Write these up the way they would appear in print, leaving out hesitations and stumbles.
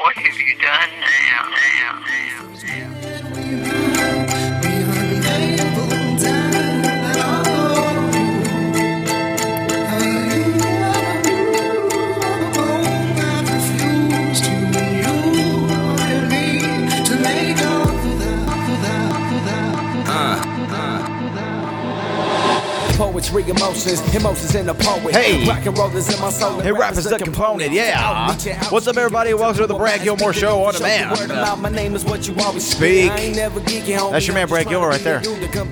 What have you done now? Poetry, emotions in the poet. Hey, rock and roll is in my soul. Hey, rap is the component, yeah. What's up, everybody? Welcome to the Brad Gilmore Show on demand. My name is what you always Speak. That's your man, Brad Gilmore, right there.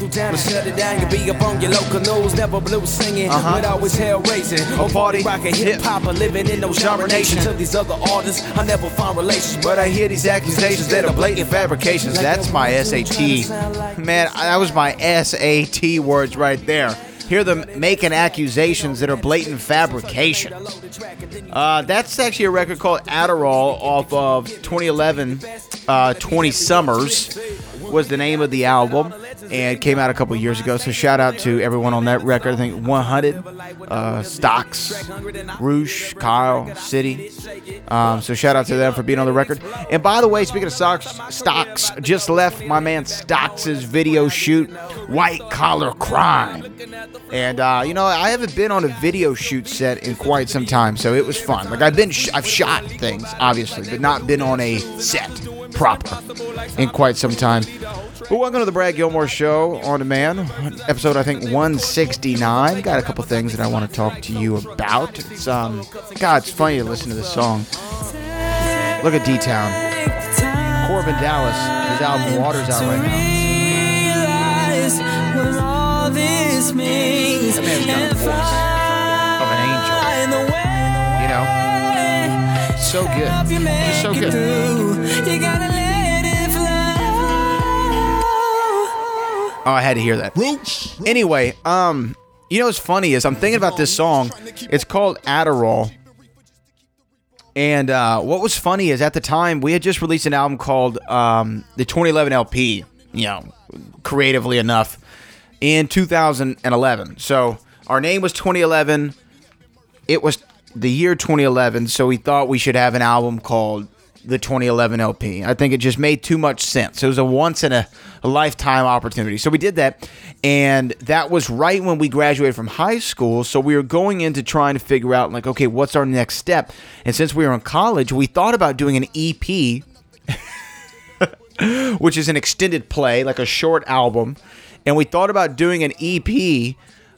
Oh, party, rockin' hip hop, living in those genre nations. To these other artists, I never find relations. But I hear these accusations that are blatant fabrications. That's my SAT. Man, that was my SAT words right there. Hear them making accusations that are blatant fabrications. That's actually a record called Adderall off of 2011, 20 Summers was the name of the album, and it came out a couple years ago, so shout out to everyone on that record. I think 100, Stocks, Roosh, Kyle, City. So shout out to them for being on the record. And by the way, speaking of Stocks just left my man Stocks' video shoot, White Collar Crime. And, I haven't been on a video shoot set in quite some time, so it was fun. Like, I've shot things, obviously, but not been on a set proper in quite some time. But welcome to the Brad Gilmore Show on demand, episode, I think, 169. Got a couple things that I want to talk to you about. It's, it's funny to listen to this song. Look at D-Town. Corbin Dallas, his album Water's out right now. That man's got a voice of an angel. You know? So good. Just so good. Oh, I had to hear that. Anyway, what's funny is I'm thinking about this song. It's called Adderall. And what was funny is at the time, we had just released an album called the 2011 LP, creatively enough, in 2011. So our name was 2011. It was the year 2011, so we thought we should have an album called the 2011 LP. I think it just made too much sense. It was a once-in-a-lifetime opportunity. So we did that, and that was right when we graduated from high school, so we were going into trying to figure out, like, okay, what's our next step? And since we were in college, we thought about doing an EP, which is an extended play, like a short album, and we thought about doing an EP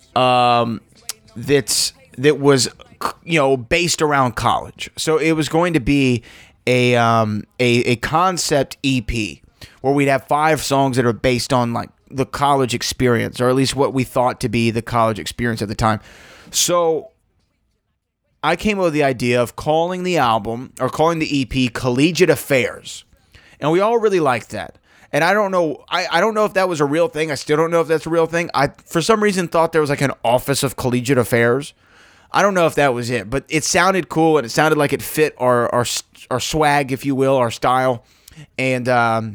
that was, based around college. So it was going to be a concept EP where we'd have 5 songs that are based on like the college experience, or at least what we thought to be the college experience at the time. So I came up with the idea of calling the album, or calling the EP, Collegiate Affairs. And we all really liked that. And I don't know, I don't know if that was a real thing. I still don't know if that's a real thing. I, for some reason, thought there was like an Office of Collegiate Affairs. I don't know if that was it, but it sounded cool, and it sounded like it fit our swag, if you will, our style. And so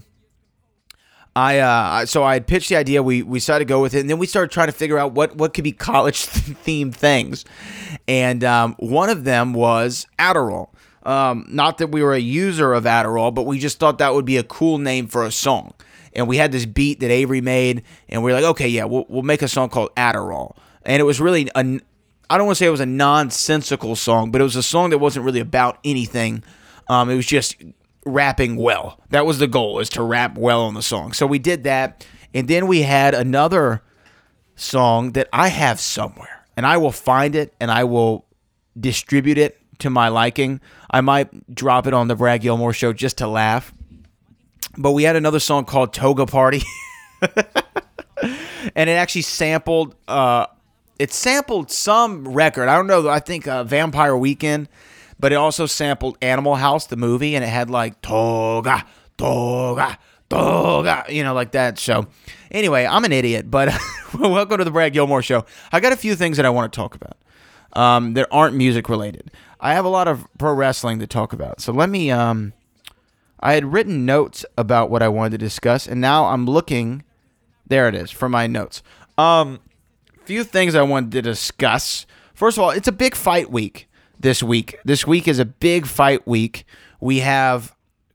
I had pitched the idea. We decided to go with it, and then we started trying to figure out what could be college-themed things. And one of them was Adderall. Not that we were a user of Adderall, but we just thought that would be a cool name for a song. And we had this beat that Avery made, and we were like, okay, yeah, we'll make a song called Adderall. And it was really I don't want to say it was a nonsensical song, but it was a song that wasn't really about anything. It was just rapping well. That was the goal, is to rap well on the song. So we did that, and then we had another song that I have somewhere, and I will find it, and I will distribute it to my liking. I might drop it on the Brad Gilmore Show just to laugh. But we had another song called Toga Party, and it actually sampled... It sampled some record. I don't know. I think Vampire Weekend, but it also sampled Animal House, the movie, and it had like toga, toga, toga, like that. So anyway, I'm an idiot, but welcome to the Brad Gilmore Show. I got a few things that I want to talk about that aren't music related. I have a lot of pro wrestling to talk about. So let me, I had written notes about what I wanted to discuss, and now I'm looking, there it is, for my notes. Few things I wanted to discuss. First of all, it's a big fight week this week. This week is a big fight week. We have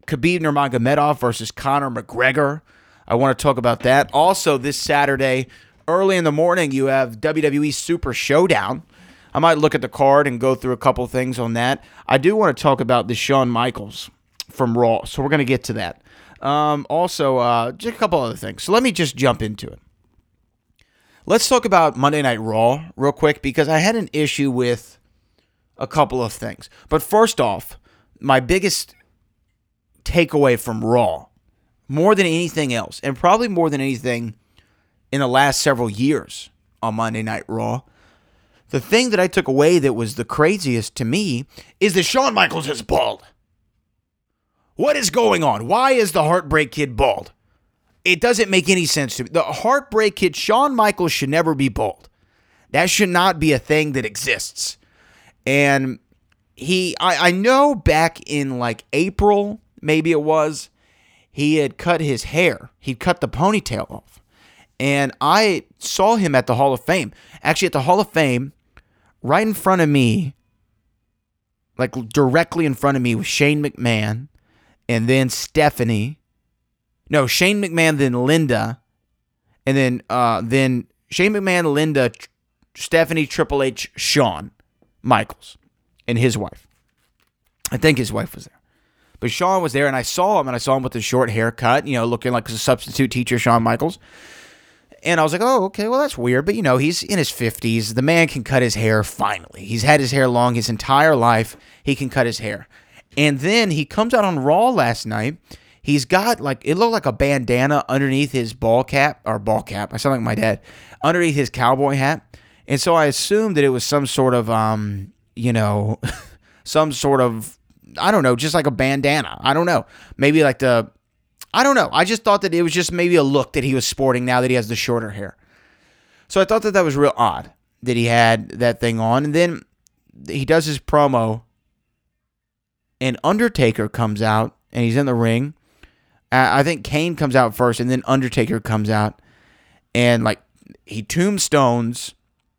Khabib Nurmagomedov versus Conor McGregor. I want to talk about that. Also, this Saturday, early in the morning, you have WWE Super Showdown. I might look at the card and go through a couple things on that. I do want to talk about the Shawn Michaels from Raw, so we're going to get to that. Also, just a couple other things. So let me just jump into it. Let's talk about Monday Night Raw real quick because I had an issue with a couple of things. But first off, my biggest takeaway from Raw, more than anything else, and probably more than anything in the last several years on Monday Night Raw, the thing that I took away that was the craziest to me is that Shawn Michaels is bald. What is going on? Why is the Heartbreak Kid bald? It doesn't make any sense to me. The Heartbreak Kid, Shawn Michaels, should never be bald. That should not be a thing that exists. And I know back in like April, maybe it was, he had cut his hair. He'd cut the ponytail off. And I saw him at the Hall of Fame. Actually, at the Hall of Fame, right in front of me, like directly in front of me was Shane McMahon and then Stephanie. No, Shane McMahon, then Linda. And then Shane McMahon, Linda, Stephanie, Triple H, Shawn Michaels, and his wife. I think his wife was there. But Shawn was there, and I saw him with the short haircut, looking like a substitute teacher, Shawn Michaels. And I was like, oh, okay, well, that's weird. But, he's in his 50s. The man can cut his hair finally. He's had his hair long his entire life. He can cut his hair. And then he comes out on Raw last night. He's got, it looked like a bandana underneath his ball cap. I sound like my dad. Underneath his cowboy hat. And so I assumed that it was some sort of, I don't know, just like a bandana. I don't know. Maybe I don't know. I just thought that it was just maybe a look that he was sporting now that he has the shorter hair. So I thought that was real odd that he had that thing on. And then he does his promo, and Undertaker comes out, and he's in the ring. I think Kane comes out first, and then Undertaker comes out, and he tombstones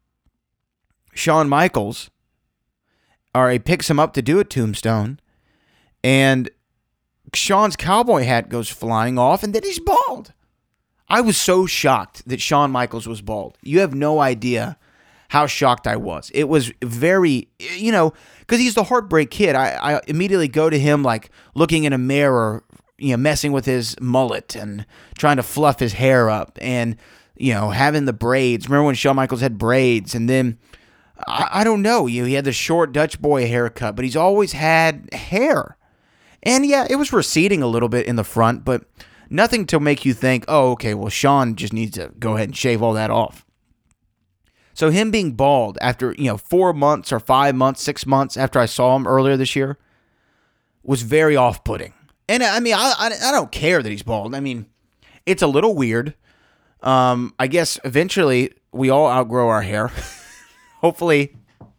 Shawn Michaels, or he picks him up to do a tombstone, and Shawn's cowboy hat goes flying off, and then he's bald. I was so shocked that Shawn Michaels was bald. You have no idea how shocked I was. It was very, because he's the Heartbreak Kid. I immediately go to him looking in a mirror, messing with his mullet and trying to fluff his hair up and, having the braids. Remember when Shawn Michaels had braids? And then, I don't know, he had the short Dutch boy haircut, but he's always had hair. And yeah, it was receding a little bit in the front, but nothing to make you think, oh, okay, well, Shawn just needs to go ahead and shave all that off. So him being bald after, 4 months or 5 months, 6 months after I saw him earlier this year was very off-putting. And I mean, I don't care that he's bald. I mean, it's a little weird. I guess eventually we all outgrow our hair. Hopefully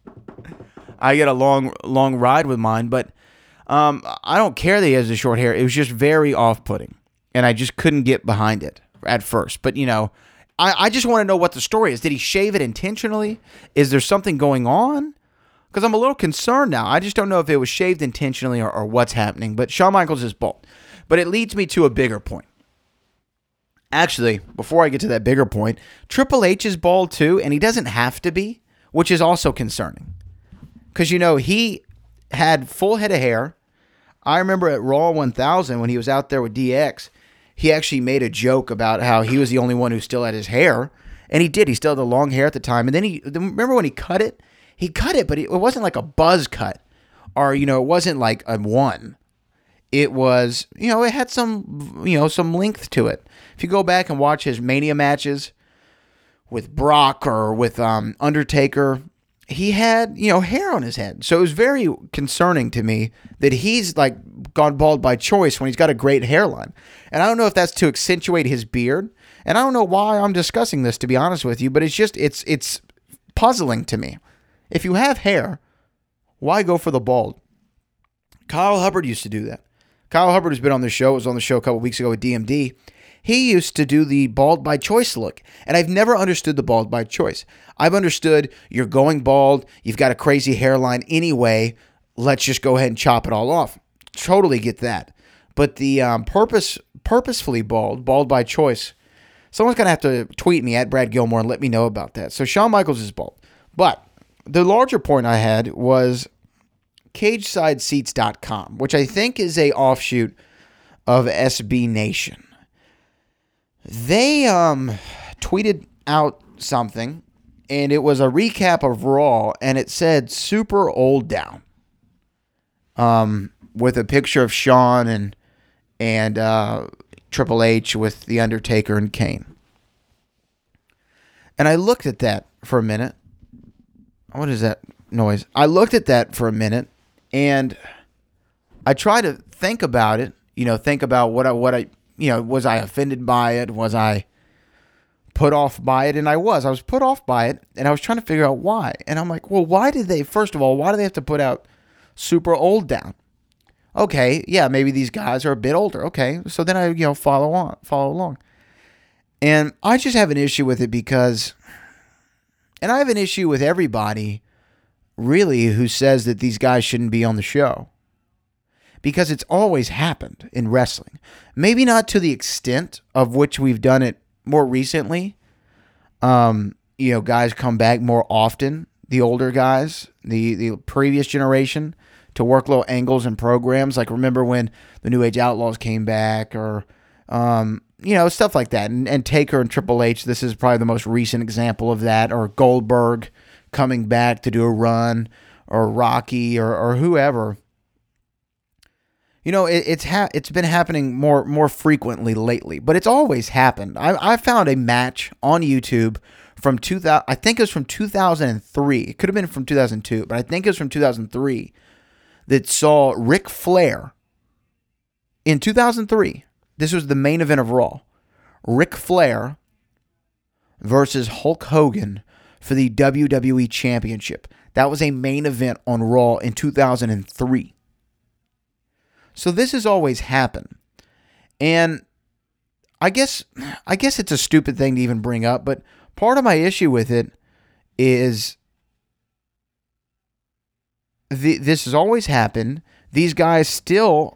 I get a long ride with mine, but I don't care that he has the short hair. It was just very off-putting, and I just couldn't get behind it at first. But, I just want to know what the story is. Did he shave it intentionally? Is there something going on? Because I'm a little concerned now. I just don't know if it was shaved intentionally or what's happening. But Shawn Michaels is bald. But it leads me to a bigger point. Actually, before I get to that bigger point, Triple H is bald too, and he doesn't have to be, which is also concerning. Because, he had full head of hair. I remember at Raw 1000 when he was out there with DX, he actually made a joke about how he was the only one who still had his hair. And he did. He still had the long hair at the time. And then remember when he cut it? He cut it, but it wasn't like a buzz cut. Or, it wasn't like a one. It was, it had some length to it. If you go back and watch his Mania matches with Brock or with Undertaker, he had, hair on his head. So it was very concerning to me that he's gone bald by choice when he's got a great hairline. And I don't know if that's to accentuate his beard. And I don't know why I'm discussing this, to be honest with you, but it's just, it's puzzling to me. If you have hair, why go for the bald? Kyle Hubbard used to do that. Kyle Hubbard has been on the show, was on the show a couple weeks ago with DMD. He used to do the bald by choice look. And I've never understood the bald by choice. I've understood you're going bald, you've got a crazy hairline anyway, let's just go ahead and chop it all off. Totally get that. but the purposefully bald by choice. Someone's going to have to tweet me at Brad Gilmore and let me know about that. So Shawn Michaels is bald. But the larger point I had was CagesideSeats.com, which I think is a offshoot of SB Nation. They tweeted out something, and it was a recap of Raw, and it said Super Old Down, with a picture of Shawn and Triple H with The Undertaker and Kane. And I looked at that for a minute. What is that noise? I looked at that for a minute, and I tried to think about it. Think about what I was I offended by it? Was I put off by it? And I was put off by it, and I was trying to figure out why. And I'm like, well, why do they have to put out Super Old Down? Okay, yeah, maybe these guys are a bit older. Okay, so then I follow along. And I just have an issue with it because, and I have an issue with everybody really who says that these guys shouldn't be on the show. Because it's always happened in wrestling. Maybe not to the extent of which we've done it more recently. Guys come back more often, the older guys, the previous generation, to work little angles and programs. Like, remember when the New Age Outlaws came back, or stuff like that. And Taker and Triple H, this is probably the most recent example of that. Or Goldberg coming back to do a run, or Rocky, or whoever. It's been happening more frequently lately, but it's always happened. I found a match on YouTube from 2000. I think it was from 2003. It could have been from 2002, but I think it was from 2003. That saw Ric Flair in 2003. This was the main event of Raw. Ric Flair versus Hulk Hogan for the WWE Championship. That was a main event on Raw in 2003. So this has always happened. And I guess it's a stupid thing to even bring up, but part of my issue with it is this has always happened. These guys are still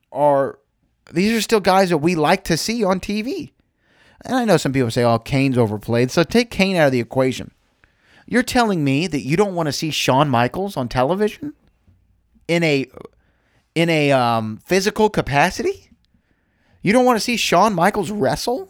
guys that we like to see on TV. And I know some people say, oh, Kane's overplayed. So take Kane out of the equation. You're telling me that you don't want to see Shawn Michaels on television in a physical capacity? You don't want to see Shawn Michaels wrestle?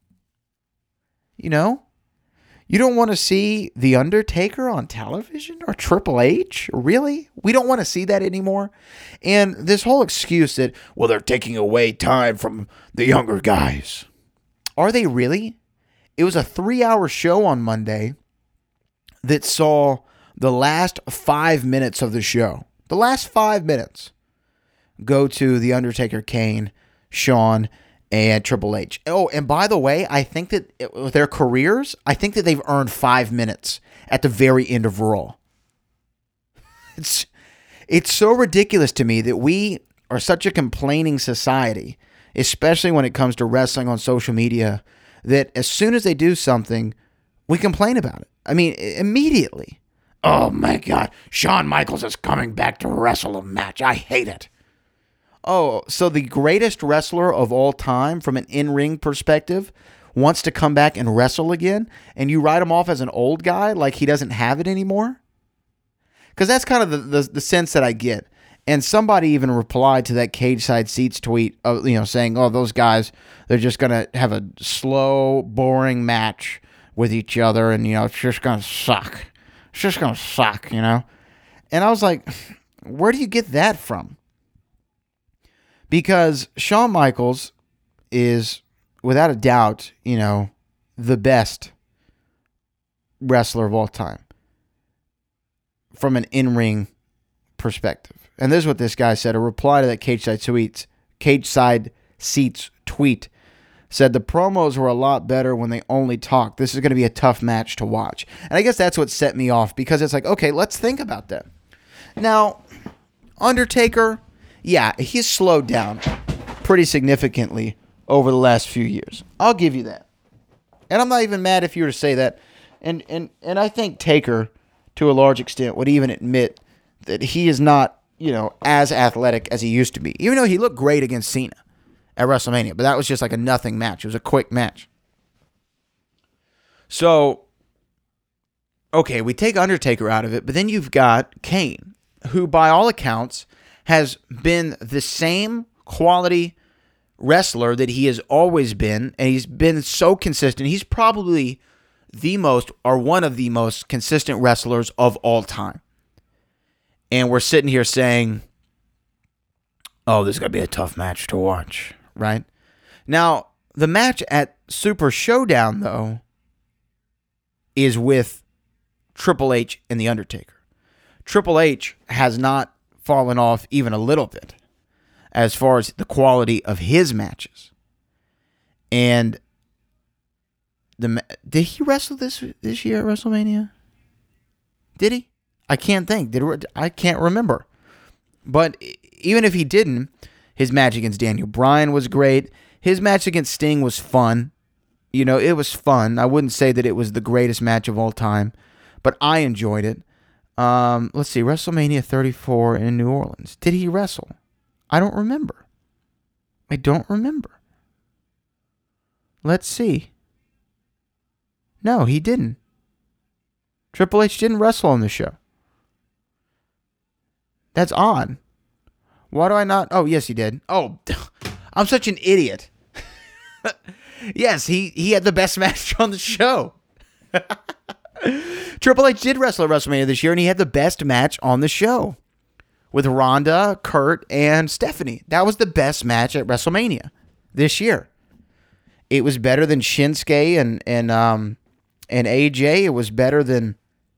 You don't want to see The Undertaker on television or Triple H? Really? We don't want to see that anymore? And this whole excuse that, well, they're taking away time from the younger guys. Are they really? It was a 3-hour show on Monday that saw the last 5 minutes of the show. The last 5 minutes go to The Undertaker, Kane, Shawn, and Triple H. Oh, and by the way, I think that with their careers, I think that they've earned 5 minutes at the very end of Raw. It's so ridiculous to me that we are such a complaining society, especially when it comes to wrestling on social media, that as soon as they do something, we complain about it. I mean, immediately. Oh my God, Shawn Michaels is coming back to wrestle a match. I hate it. Oh, so the greatest wrestler of all time from an in-ring perspective wants to come back and wrestle again, and you write him off as an old guy like he doesn't have it anymore? Because that's kind of the sense that I get. And somebody even replied to that Cage Side Seats tweet, saying, oh, those guys, they're just going to have a slow, boring match with each other, and, it's just going to suck. It's just going to suck, And I was like, where do you get that from? Because Shawn Michaels is, without a doubt, the best wrestler of all time from an in-ring perspective. And this is what this guy said. A reply to that Cage Side Seats tweet said, the promos were a lot better when they only talked. This is going to be a tough match to watch. And I guess that's what set me off, because it's like, okay, let's think about that. Now, Undertaker, yeah, he's slowed down pretty significantly over the last few years. I'll give you that. And I'm not even mad if you were to say that. And I think Taker, to a large extent, would even admit that he is not as athletic as he used to be. Even though he looked great against Cena at WrestleMania, but that was just like a nothing match. It was a quick match. So, okay, we take Undertaker out of it, but then you've got Kane, who by all accounts has been the same quality wrestler that he has always been, and he's been so consistent. He's probably the most, or one of the most consistent wrestlers of all time. And we're sitting here saying, oh, this is going to be a tough match to watch, right? Now, the match at Super Showdown, though, is with Triple H and The Undertaker. Triple H has not fallen off even a little bit as far as the quality of his matches. And did he wrestle this year at WrestleMania? Did he? I can't think. I can't remember. But even if he didn't, his match against Daniel Bryan was great. His match against Sting was fun. It was fun. I wouldn't say that it was the greatest match of all time, but I enjoyed it. Let's see, WrestleMania 34 in New Orleans. Did he wrestle? I don't remember. Let's see. No, he didn't. Triple H didn't wrestle on the show. That's odd. Why do I not? Oh, yes, he did. Oh, I'm such an idiot. Yes, he had the best match on the show. Triple H did wrestle at WrestleMania this year, and he had the best match on the show with Ronda, Kurt, and Stephanie. That was the best match at WrestleMania this year. It was better than Shinsuke and AJ. It was better than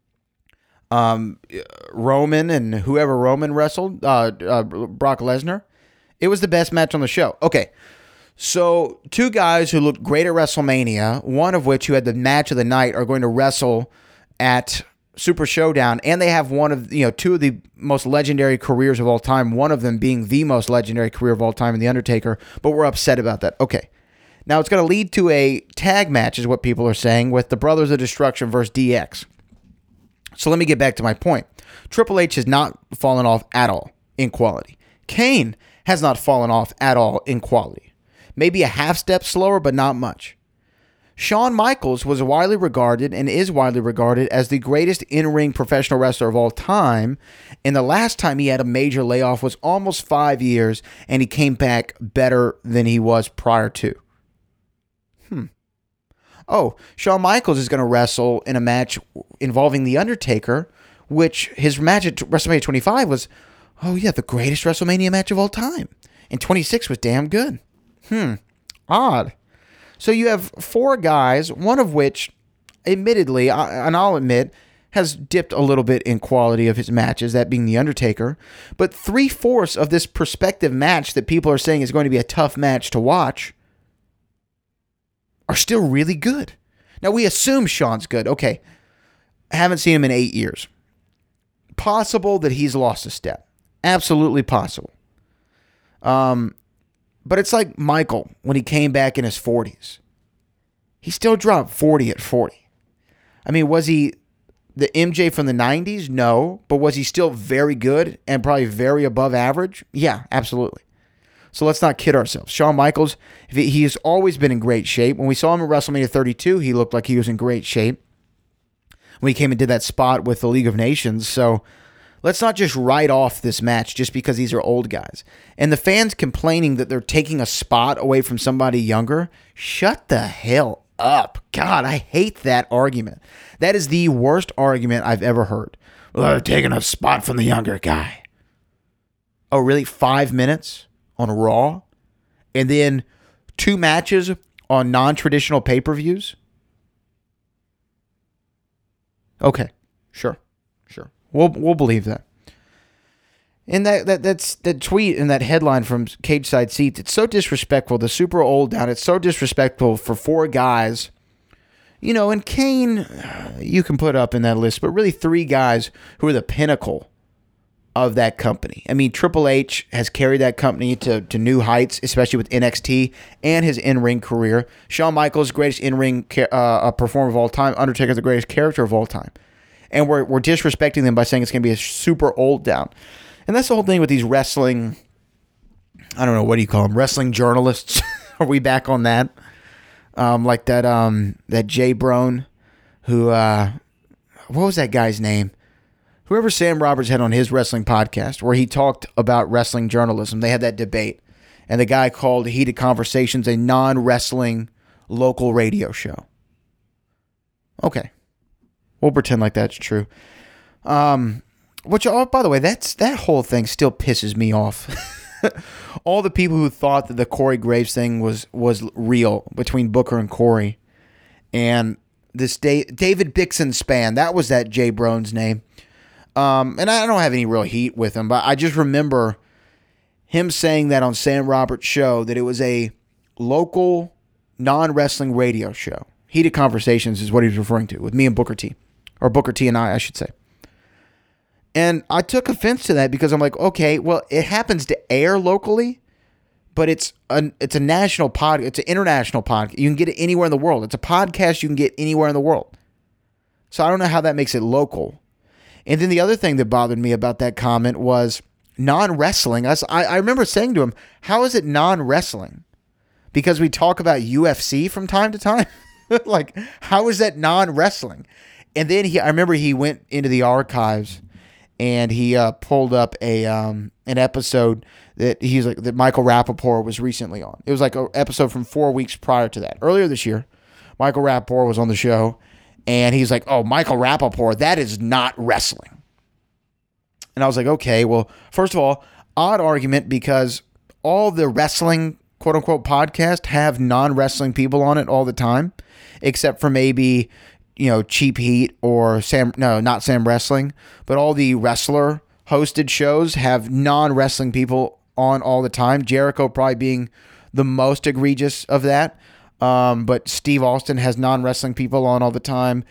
Roman and whoever Roman wrestled, Brock Lesnar. It was the best match on the show. Okay. So, two guys who looked great at WrestleMania, one of which who had the match of the night, are going to wrestle at Super Showdown, and they have two of the most legendary careers of all time, one of them being the most legendary career of all time in The Undertaker, but we're upset about that. Okay. Now, it's going to lead to a tag match, is what people are saying, with the Brothers of Destruction versus DX. So, let me get back to my point. Triple H has not fallen off at all in quality. Kane has not fallen off at all in quality. Maybe a half step slower, but not much. Shawn Michaels was widely regarded and is widely regarded as the greatest in-ring professional wrestler of all time. And the last time he had a major layoff was almost 5 years, and he came back better than he was prior to. Oh, Shawn Michaels is going to wrestle in a match involving The Undertaker, which his match at WrestleMania 25 was, the greatest WrestleMania match of all time. And 26 was damn good. Odd. So you have four guys, one of which, admittedly, and I'll admit, has dipped a little bit in quality of his matches, that being The Undertaker. But 3/4 of this prospective match that people are saying is going to be a tough match to watch are still really good. Now, we assume Shawn's good. Okay, I haven't seen him in 8 years. Possible that he's lost a step. Absolutely possible. But it's like Michael when he came back in his 40s. He still dropped 40 at 40. I mean, was he the MJ from the 90s? No. But was he still very good and probably very above average? Yeah, absolutely. So let's not kid ourselves. Shawn Michaels, he has always been in great shape. When we saw him at WrestleMania 32, he looked like he was in great shape when he came and did that spot with the League of Nations. So let's not just write off this match just because these are old guys. And the fans complaining that they're taking a spot away from somebody younger, shut the hell up. God, I hate that argument. That is the worst argument I've ever heard. Well, they're taking a spot from the younger guy. Oh, really? 5 minutes on Raw? And then 2 matches on non-traditional pay-per-views? Okay, sure. We'll believe that. And that's that tweet and that headline from Cage Side Seats. It's so disrespectful. The Super Old Down. It's so disrespectful for 4 guys. And Kane, you can put up in that list, but really 3 guys who are the pinnacle of that company. I mean, Triple H has carried that company to new heights, especially with NXT and his in-ring career. Shawn Michaels, greatest in-ring performer of all time. Undertaker, the greatest character of all time. And we're disrespecting them by saying it's going to be a super old down. And that's the whole thing with these wrestling, I don't know, what do you call them? Wrestling journalists. Are we back on that? Like that Jay Brown, who, what was that guy's name? Whoever Sam Roberts had on his wrestling podcast, where he talked about wrestling journalism. They had that debate. And the guy called Heated Conversations a non-wrestling local radio show. Okay. We'll pretend like that's true. Which, oh, by the way, that whole thing still pisses me off. All the people who thought that the Corey Graves thing was real between Booker and Corey, and this David Bixenspan, that was that Jay Brown's name. And I don't have any real heat with him, but I just remember him saying that on Sam Roberts' show, that it was a local non-wrestling radio show. Heated Conversations is what he was referring to, with me and Booker T. Or Booker T and I should say. And I took offense to that because I'm like, okay, well, it happens to air locally, but it's a national pod, it's an international podcast. You can get it anywhere in the world. It's a podcast you can get anywhere in the world. So I don't know how that makes it local. And then the other thing that bothered me about that comment was non-wrestling. I remember saying to him, how is it non-wrestling? Because we talk about UFC from time to time? Like, how is that non-wrestling? And then I remember he went into the archives and he pulled up an episode that that Michael Rappaport was recently on. It was like an episode from 4 weeks prior to that. Earlier this year, Michael Rappaport was on the show, and he's like, oh, Michael Rappaport, that is not wrestling. And I was like, okay, well, first of all, odd argument, because all the wrestling, quote-unquote, podcasts have non-wrestling people on it all the time, except for maybe, Cheap Heat or not Sam Wrestling, but all the wrestler hosted shows have non-wrestling people on all the time. Jericho probably being the most egregious of that. But Steve Austin has non-wrestling people on all the time.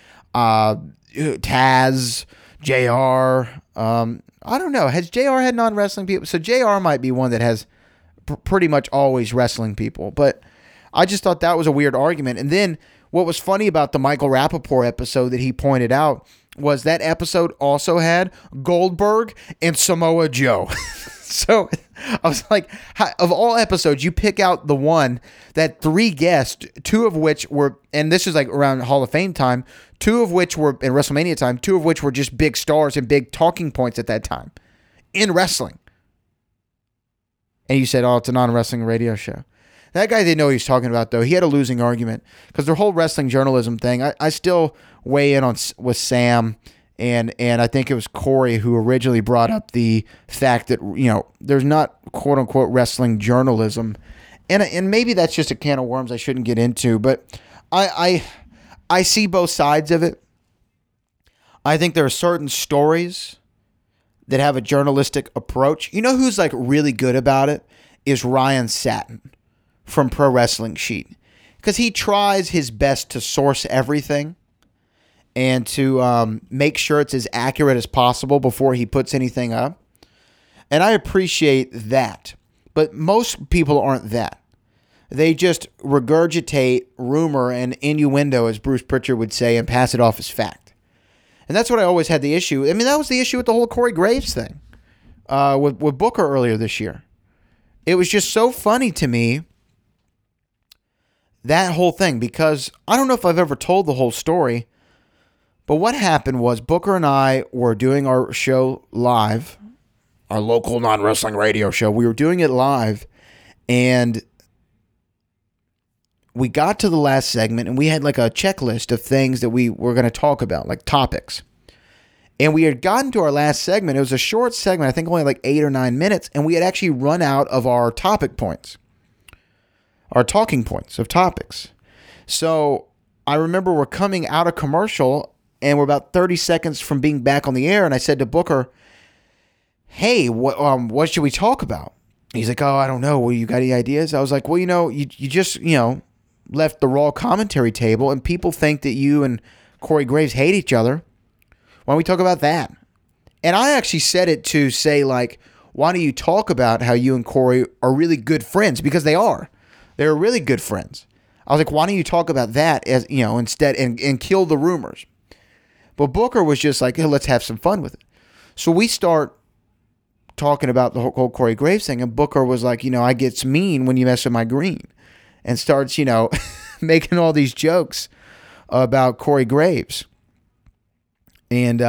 Taz, JR. I don't know. Has JR had non-wrestling people? So JR might be one that has pretty much always wrestling people. But I just thought that was a weird argument. And then what was funny about the Michael Rappaport episode that he pointed out was that episode also had Goldberg and Samoa Joe. So I was like, of all episodes, you pick out the one that 3 guests, 2 of which were, and this is like around Hall of Fame time, 2 of which were in WrestleMania time, 2 of which were just big stars and big talking points at that time in wrestling. And you said, oh, it's a non-wrestling radio show. That guy didn't know what he was talking about, though. He had a losing argument because their whole wrestling journalism thing, I still weigh in on with Sam, and I think it was Corey who originally brought up the fact that, there's not quote-unquote wrestling journalism. And maybe that's just a can of worms I shouldn't get into, but I see both sides of it. I think there are certain stories that have a journalistic approach. You know who's like really good about it is Ryan Satin from Pro Wrestling Sheet, because he tries his best to source everything and to make sure it's as accurate as possible before he puts anything up. And I appreciate that. But most people aren't that. They just regurgitate rumor and innuendo, as Bruce Pritchard would say, and pass it off as fact. And that's what I always had the issue. I mean, that was the issue with the whole Corey Graves thing with Booker earlier this year. It was just so funny to me, that whole thing, because I don't know if I've ever told the whole story, but what happened was Booker and I were doing our show live, our local non-wrestling radio show. We were doing it live, and we got to the last segment, and we had like a checklist of things that we were going to talk about, like topics. And we had gotten to our last segment. It was a short segment, I think only like 8 or 9 minutes, and we had actually run out of our topic points. Our talking points of topics. So I remember we're coming out of commercial and we're about 30 seconds from being back on the air. And I said to Booker, hey, what should we talk about? He's like, oh, I don't know. Well, you got any ideas? I was like, well, you just, left the Raw commentary table and people think that you and Corey Graves hate each other. Why don't we talk about that? And I actually said it to say, like, why don't you talk about how you and Corey are really good friends? Because they are. They're really good friends. I was like, why don't you talk about that as instead and kill the rumors? But Booker was just like, hey, let's have some fun with it. So we start talking about the whole Corey Graves thing, and Booker was like, I gets mean when you mess with my green, and starts, making all these jokes about Corey Graves, and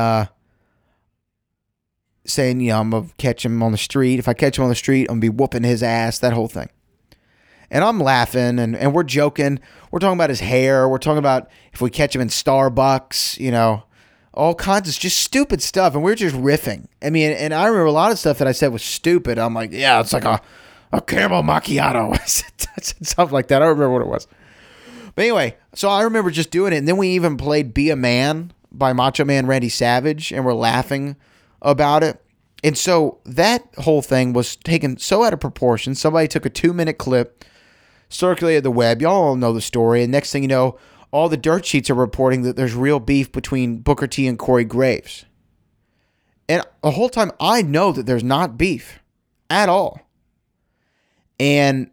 saying, I'm going to catch him on the street. If I catch him on the street, I'm going to be whooping his ass, that whole thing. And I'm laughing, and we're joking. We're talking about his hair. We're talking about if we catch him in Starbucks, all kinds of just stupid stuff. And we're just riffing. I mean, and I remember a lot of stuff that I said was stupid. I'm like, yeah, it's like a caramel macchiato. I said stuff like that. I don't remember what it was. But anyway, so I remember just doing it. And then we even played Be a Man by Macho Man Randy Savage, and we're laughing about it. And so that whole thing was taken so out of proportion. Somebody took a 2-minute clip, circulated the web. Y'all all know the story. And next thing you know, all the dirt sheets are reporting that there's real beef between Booker T and Corey Graves. And the whole time I know that there's not beef at all. And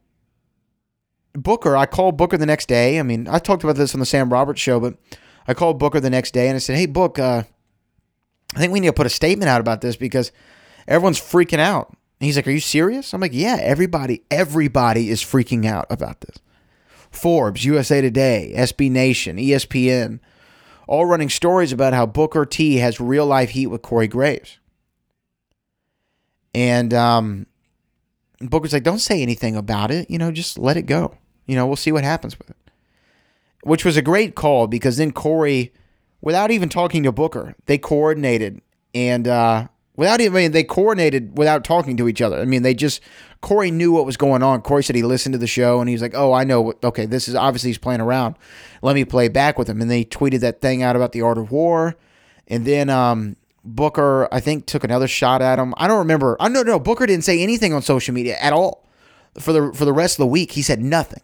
I called Booker the next day. I mean, I talked about this on the Sam Roberts show, but I called Booker the next day and I said, hey, Book, I think we need to put a statement out about this because everyone's freaking out. And he's like, are you serious? I'm like, yeah, everybody is freaking out about this. Forbes, USA Today, SB Nation, ESPN, all running stories about how Booker T has real life heat with Corey Graves. And Booker's like, don't say anything about it. Just let it go. We'll see what happens with it. Which was a great call because then Corey, without even talking to Booker, they coordinated and they coordinated without talking to each other. I mean, Corey knew what was going on. Corey said he listened to the show and he was like, oh, I know. Okay, this is obviously he's playing around. Let me play back with him. And they tweeted that thing out about the art of war. And then Booker, I think, took another shot at him. I don't remember. No, Booker didn't say anything on social media at all. For the rest of the week, he said nothing.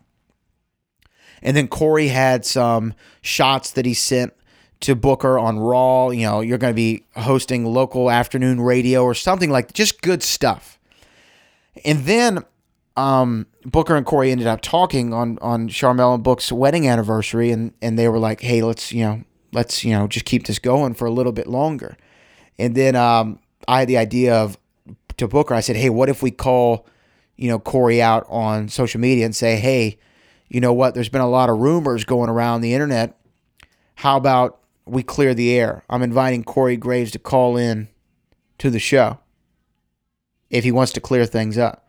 And then Corey had some shots that he sent to Booker on Raw. You're going to be hosting local afternoon radio or something like just good stuff. And then Booker and Corey ended up talking on Sharmell and Book's wedding anniversary, and they were like, hey, let's just keep this going for a little bit longer. And then I had the idea to Booker, I said, hey, what if we call, Corey out on social media and say, hey, you know what? There's been a lot of rumors going around the internet. How about we clear the air? I'm inviting Corey Graves to call in to the show if he wants to clear things up.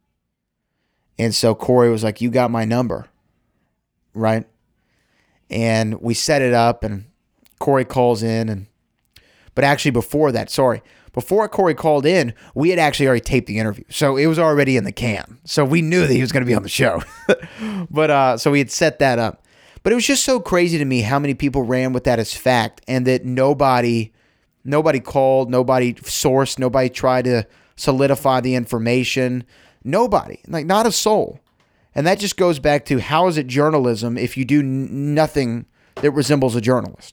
And so Corey was like, you got my number, right? And we set it up and Corey calls in. But actually before Corey called in, we had actually already taped the interview. So it was already in the can. So we knew that he was going to be on the show. But so we had set that up. But it was just so crazy to me how many people ran with that as fact and that nobody called, nobody sourced, nobody tried to solidify the information. Nobody, like not a soul. And that just goes back to how is it journalism if you do nothing that resembles a journalist?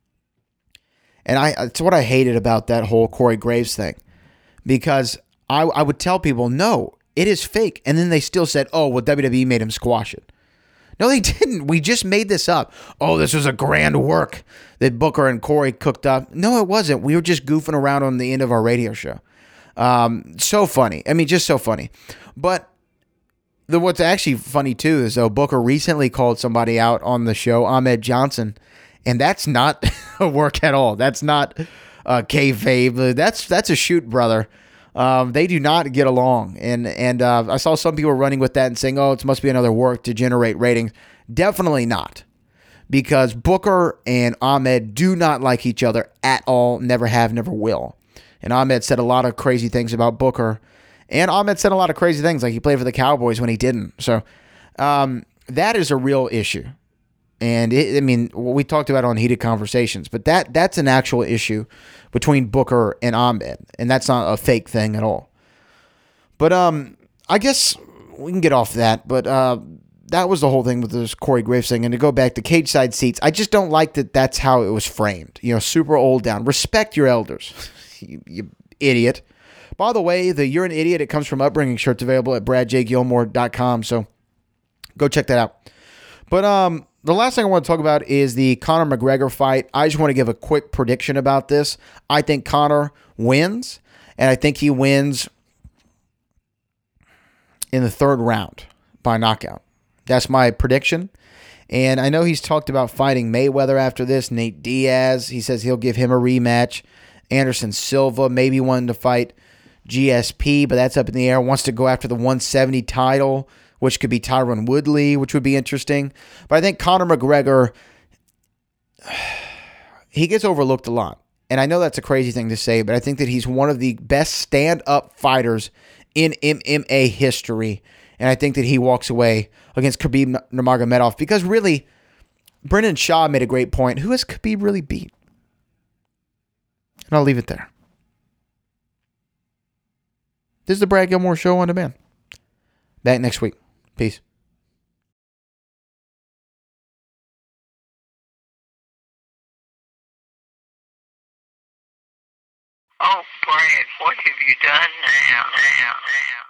And it's what I hated about that whole Corey Graves thing, because I would tell people, no, it is fake. And then they still said, oh, well, WWE made him squash it. No, they didn't. We just made this up. Oh, this was a grand work that Booker and Corey cooked up. No, it wasn't. We were just goofing around on the end of our radio show. So funny. I mean, just so funny. But what's actually funny, too, is Booker recently called somebody out on the show, Ahmed Johnson, and that's not a work at all. That's not kayfabe. That's a shoot, brother. They do not get along. And I saw some people running with that and saying, oh, it must be another work to generate ratings. Definitely not. Because Booker and Ahmed do not like each other at all. Never have, never will. And Ahmed said a lot of crazy things about Booker. And Ahmed said a lot of crazy things, like he played for the Cowboys when he didn't. So that is a real issue. And we talked about it on Heated Conversations, but that's an actual issue between Booker and Ahmed, and that's not a fake thing at all. But I guess we can get off that. But that was the whole thing with this Corey Graves thing. And to go back to cage side seats, I just don't like that. That's how it was framed. Super old down. Respect your elders, you idiot. By the way, the You're an Idiot, it comes from Upbringing shirt's available at bradjgilmore.com. So go check that out. But the last thing I want to talk about is the Conor McGregor fight. I just want to give a quick prediction about this. I think Conor wins, And I think he wins in the third round by knockout. That's my prediction. And I know he's talked about fighting Mayweather after this, Nate Diaz. He says he'll give him a rematch. Anderson Silva maybe wanting to fight GSP, but that's up in the air. Wants to go after the 170 title, which could be Tyron Woodley, which would be interesting. But I think Conor McGregor, he gets overlooked a lot. And I know that's a crazy thing to say, but I think that he's one of the best stand-up fighters in MMA history. And I think that he walks away against Khabib Nurmagomedov because really, Brendan Shaw made a great point. Who has Khabib really beat? And I'll leave it there. This is the Brad Gilmore Show on demand. Back next week. Peace. Oh, Brad, what have you done now?